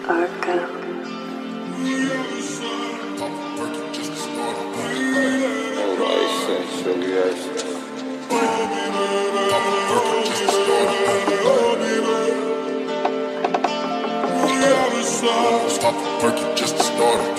Arkham. Stop working just to start it.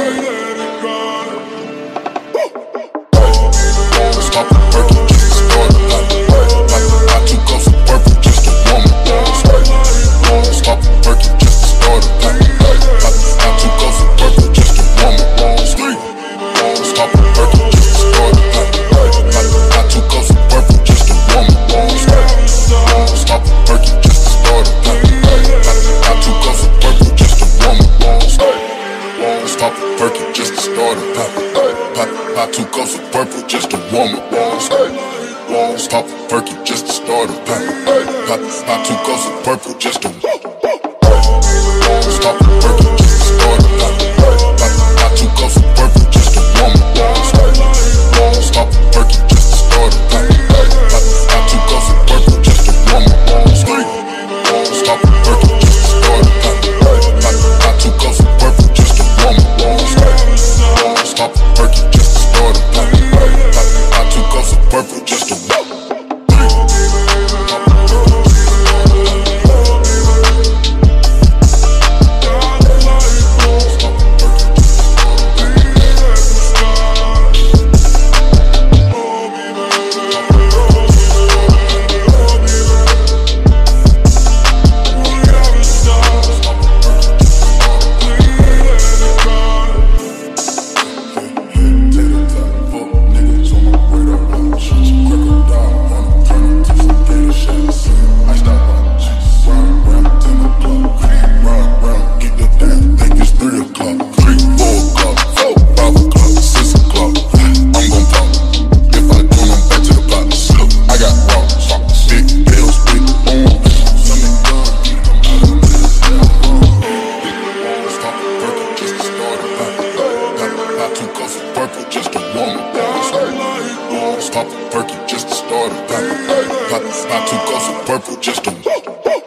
Stop working just to start it. I took off some purple just to warm it. Stop working just to start it. I took off some purple just to warm it. Stop working just to start it. I took off some purple just to warm it. Stop working just to start it. I took off some purple just to warm it. Stop working just to start it. I took off some purple just to warm it. Stop working just to start it. I took off some purple just to stop working just to start it. I took off some purple just to warm it. Stop working just to start it. I took off some purple just to warm it. Stop working just to start it. I took off some purple just to warm it. Stop working just to start it. I took off some purple just to stop working just to start it. I took off some purple just to